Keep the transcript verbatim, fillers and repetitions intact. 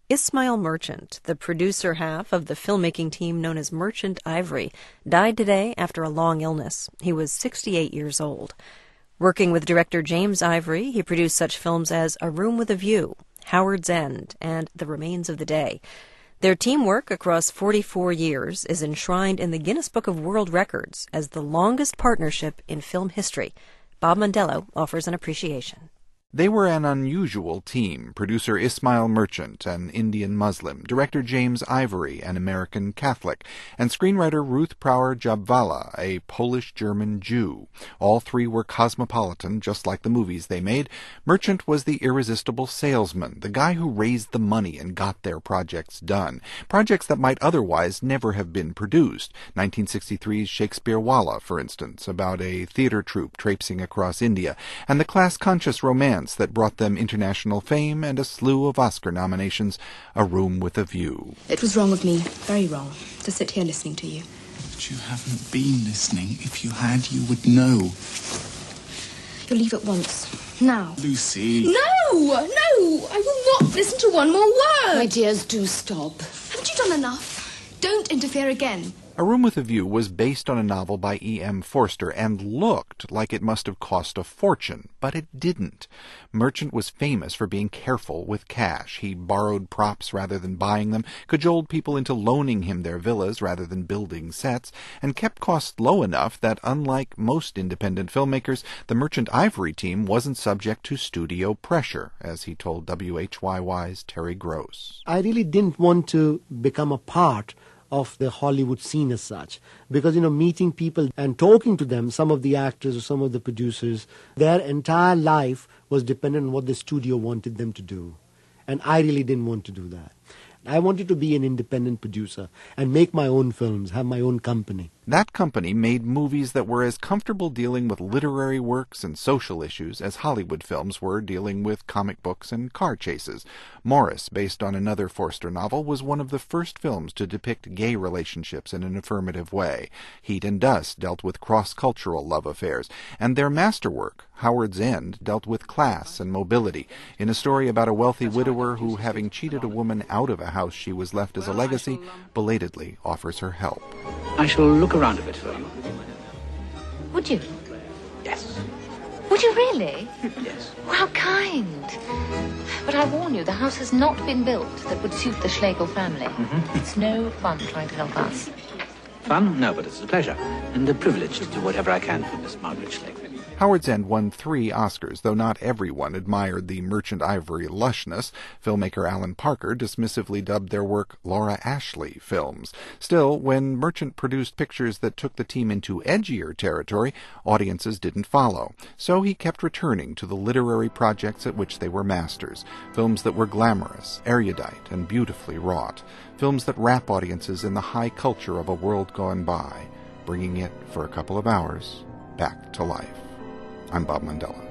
Ismail Merchant, the producer half of the filmmaking team known as Merchant Ivory, died today after a long illness. He was sixty-eight years old. Working with director James Ivory, he produced such films as A Room with a View, Howard's End, and The Remains of the Day. Their teamwork across forty-four years is enshrined in the Guinness Book of World Records as the longest partnership in film history. Bob Mondello offers an appreciation. They were an unusual team. Producer Ismail Merchant, an Indian Muslim, director James Ivory, an American Catholic, and screenwriter Ruth Prauer-Jabvala, a Polish-German Jew. All three were cosmopolitan, just like the movies they made. Merchant was the irresistible salesman, the guy who raised the money and got their projects done, projects that might otherwise never have been produced. nineteen sixty-three's Shakespeare-Walla, for instance, about a theater troupe traipsing across India, and the class-conscious romance that brought them international fame and a slew of Oscar nominations, A Room with a View. It was wrong of me, very wrong, to sit here listening to you. But you haven't been listening. If you had, you would know. You'll leave at once. Now. Lucy. No! No! I will not listen to one more word! My dears, do stop. Haven't you done enough? Don't interfere again. A Room with a View was based on a novel by E M Forster and looked like it must have cost a fortune, but it didn't. Merchant was famous for being careful with cash. He borrowed props rather than buying them, cajoled people into loaning him their villas rather than building sets, and kept costs low enough that, unlike most independent filmmakers, the Merchant Ivory team wasn't subject to studio pressure, as he told W H Y Y's Terry Gross. I really didn't want to become a part of the Hollywood scene as such. Because, you know, meeting people and talking to them, some of the actors or some of the producers, their entire life was dependent on what the studio wanted them to do. And I really didn't want to do that. I wanted to be an independent producer and make my own films, have my own company. That company made movies that were as comfortable dealing with literary works and social issues as Hollywood films were dealing with comic books and car chases. Morris, based on another Forster novel, was one of the first films to depict gay relationships in an affirmative way. Heat and Dust dealt with cross-cultural love affairs, and their masterwork, Howard's End, dealt with class and mobility, in a story about a wealthy widower who, having cheated a woman out of a house she was left as a legacy, belatedly offers her help. I shall look around a bit for you. Would you? Yes. Would you really? Yes. Oh, how kind. But I warn you, the house has not been built that would suit the Schlegel family. Mm-hmm. It's no fun trying to help us. Fun? No, but it's a pleasure and a privilege to do whatever I can for Miss Margaret Schlegel. Howard's End won three Oscars, though not everyone admired the Merchant Ivory lushness. Filmmaker Alan Parker dismissively dubbed their work Laura Ashley films. Still, when Merchant produced pictures that took the team into edgier territory, audiences didn't follow. So he kept returning to the literary projects at which they were masters. Films that were glamorous, erudite, and beautifully wrought. Films that wrap audiences in the high culture of a world gone by, bringing it, for a couple of hours, back to life. I'm Bob Mondello.